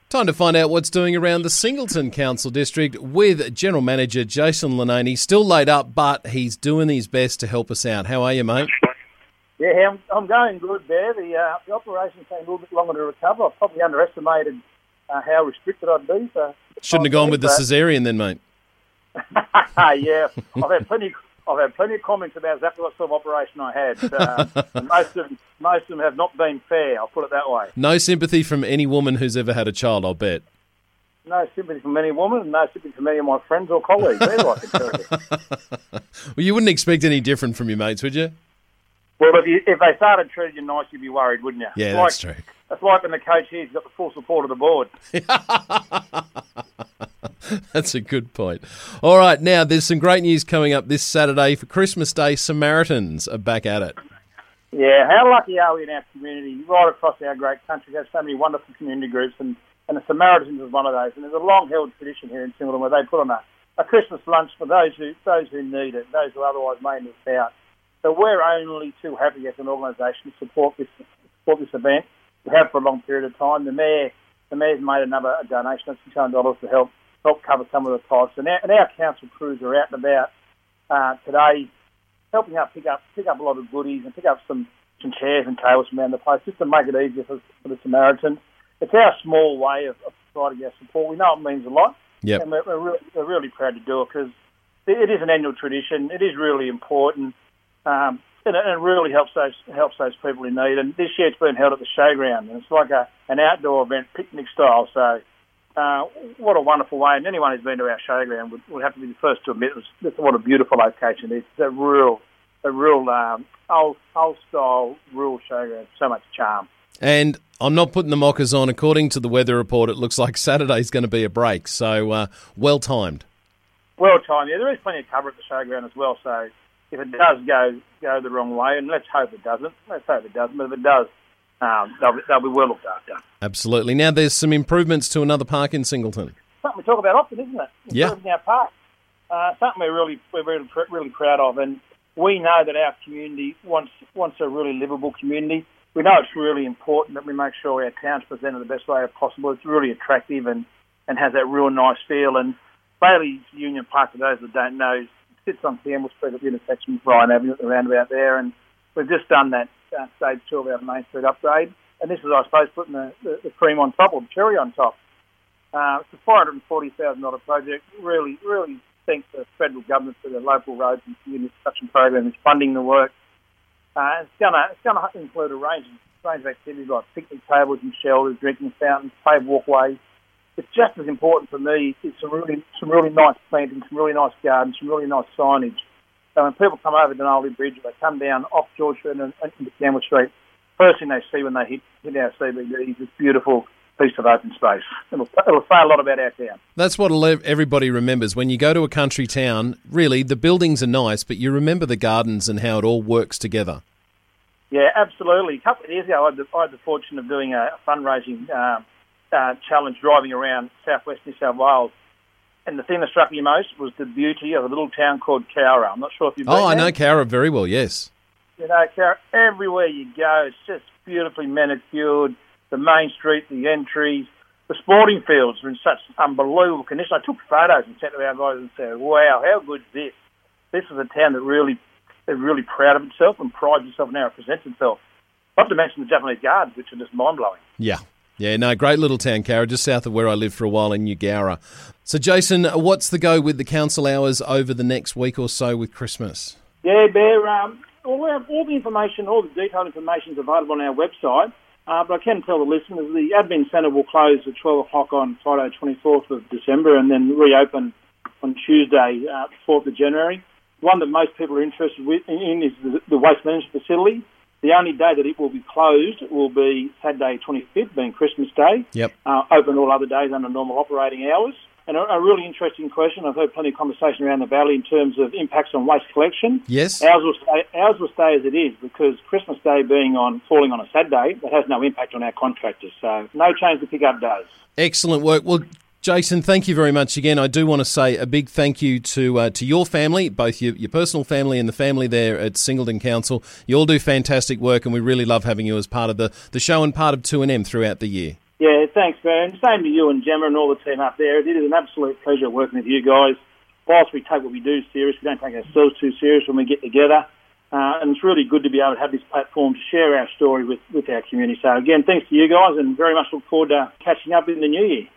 Time to find out what's doing around the Singleton Council District with General Manager Jason Linaney. Still laid up, but he's doing his best to help us out. How are you, mate? Yeah, I'm going good there. The operation's taking a little bit longer to recover. I probably underestimated how restricted I'd be. So shouldn't have gone with the caesarean then, mate. Yeah, I've had plenty of comments about exactly what sort of operation I had. And most of them have not been fair, I'll put it that way. No sympathy from any woman who's ever had a child, I'll bet. No sympathy from any woman, and no sympathy from any of my friends or colleagues either, I can tell you. Well, you wouldn't expect any different from your mates, would you? Well, if they started treating you nice, you'd be worried, wouldn't you? Yeah, that's true. It's like when the coach here's got the full support of the board. That's a good point. All right, now there's some great news coming up this Saturday for Christmas Day. Samaritans are back at it. Yeah, how lucky are we in our community, right across our great country? We have so many wonderful community groups, and the Samaritans is one of those. And there's a long-held tradition here in Singleton where they put on a Christmas lunch for those who need it, those who otherwise may miss out. So we're only too happy as an organisation to support this event. We have for a long period of time. The mayor's made another donation of $600 to help cover some of the costs. And our council crews are out and about today, helping out pick up a lot of goodies and pick up some chairs and tables from around the place just to make it easier for the Samaritans. It's our small way of providing our support. We know it means a lot, yep. And we're really proud to do it because it is an annual tradition. It is really important. And it really helps those people in need. And this year it's been held at the showground, and it's like an outdoor event, picnic style. So what a wonderful way. And anyone who's been to our showground would have to be the first to admit what a beautiful location it is. It's a real old style rural showground. So much charm. And I'm not putting the mockers on. According to the weather report, it looks like Saturday's going to be a break. So well timed. Well timed. Yeah, there is plenty of cover at the showground as well. So if it does go the wrong way, and let's hope it doesn't. But if it does, they'll be well looked after. Absolutely. Now, there's some improvements to another park in Singleton. Something we talk about often, isn't it? Yeah. Improving our park. Something we're really proud of, and we know that our community wants a really livable community. We know it's really important that we make sure our town's presented the best way possible. It's really attractive and has that real nice feel. And Bailey's Union Park, for those that don't know, sits on Campbell Street at the intersection with Ryan Avenue at the roundabout there, and we've just done that stage 2 of our Main Street upgrade, and this is, I suppose, putting the cream on top, or the cherry on top. It's a $440,000 project. Really thanks to the federal government for the local roads and community construction program that's funding the work. It's going to include a range of activities like picnic tables and shelters, drinking fountains, paved walkways. It's just as important for me. It's some really nice planting, some really nice gardens, some really nice signage. So when people come over Denali Bridge, they come down off George Street and into Campbell Street, first thing they see when they hit our CBD is this beautiful piece of open space. It'll say a lot about our town. That's what everybody remembers. When you go to a country town, really, the buildings are nice, but you remember the gardens and how it all works together. Yeah, absolutely. A couple of years ago, I had the fortune of doing a fundraising challenge driving around southwest New South Wales. And the thing that struck me most was the beauty of a little town called Cowra. I'm not sure if you've been there. I know Cowra very well, yes. You know, Cowra, everywhere you go, it's just beautifully manicured. The main street, the entries, the sporting fields are in such unbelievable condition. I took photos and sent to our guys and said, wow, how good is this? This is a town that is really proud of itself and prides itself in how it presents itself. Not to mention the Japanese gardens, which are just mind-blowing. Yeah, no, great little town, Cowra, just south of where I lived for a while in New Gowra. So, Jason, what's the go with the council hours over the next week or so with Christmas? Yeah, Bear, all the information, all the detailed information is available on our website, but I can tell the listeners the admin centre will close at 12 o'clock on Friday, 24th of December, and then reopen on Tuesday, 4th of January. One that most people are interested in is the waste management facility. The only day that it will be closed will be Saturday 25th, being Christmas Day. Yep. Open all other days under normal operating hours. And a really interesting question. I've heard plenty of conversation around the valley in terms of impacts on waste collection. Yes. Ours will stay as it is because Christmas Day falling on a Saturday, that has no impact on our contractors. So no change to pick up days. Excellent work. Well, Jason, thank you very much again. I do want to say a big thank you to your family, both your personal family and the family there at Singleton Council. You all do fantastic work, and we really love having you as part of the show and part of 2NM throughout the year. Yeah, thanks, man. Same to you and Gemma and all the team up there. It is an absolute pleasure working with you guys. Whilst we take what we do serious, we don't take ourselves too serious when we get together. And it's really good to be able to have this platform to share our story with our community. So again, thanks to you guys, and very much look forward to catching up in the new year.